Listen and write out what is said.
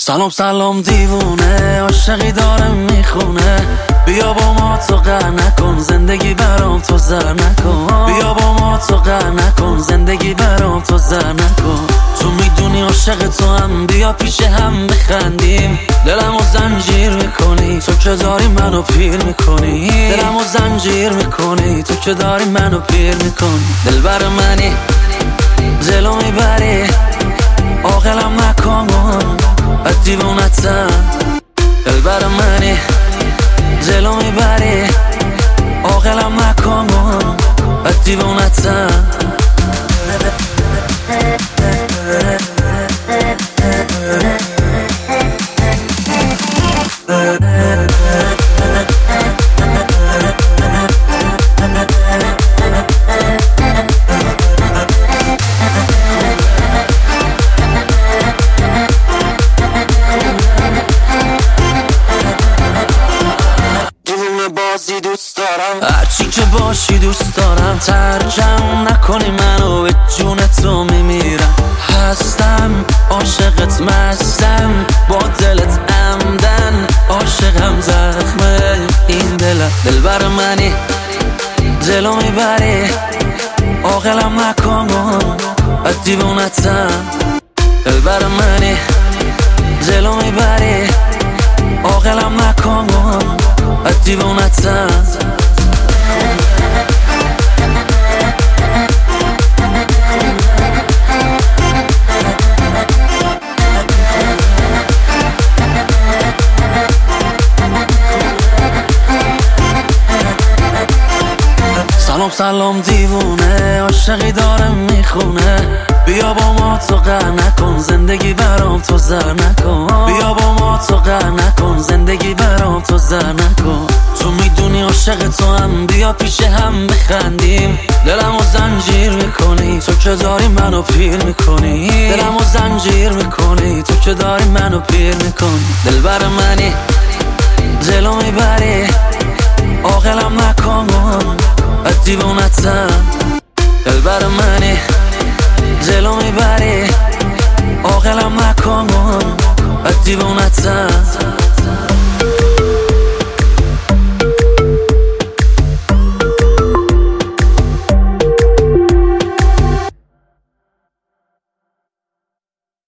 سلام سلام دیوونه، عاشقی داره میخونه. بیا با ما تو قهر نکن، زندگی برام تو زر نکن. بیا با ما تو قهر نکن، زندگی برام تو زر نکن. تو میدونی عاشق تو هم، بیا پیش هم بخندیم. دلمو زنجیر میکنی تو که داری منو پیر میکنی. دلمو زنجیر میکنی تو که داری منو پیر میکنی. دلبر منی دلو میبری، عاقلم نکن از دیوونتم. دلبر منی دلو میبری، عاقلم نکن از دیوونتم. دوست دارم هرچی که باشی، دوست دارم. ترجم نکنی منو، به جون تو میمیرم. هستم عاشقت، مستم با دلت عمدن. عاشقم زخمه این دلم. دلبر منی دلو میبری، عاقلم نکن از دیوونتم. دلبر منی دلو میبری، عاقلم نکن از دیوونتم. سلام سلام دیوونه، عاشقی داره میخونه. بیا با ما تو قهر نکن، زندگی برام تو زر نکن. بیا با ما تو قهر نکن، زندگی برام تو زر نکن. تو میدونی عاشق تو هم، بیا پیش هم بخندیم. دلمو زنجیر میکنی تو که داری منو پیر میکنی. دلمو زنجیر میکنی تو که داری منو پیر میکنی. دلبر منی دلو میبری، عاقلم نکن از دیوونتم. دلبر منی دلو میبری، عاقلم نکن از دیوونتم.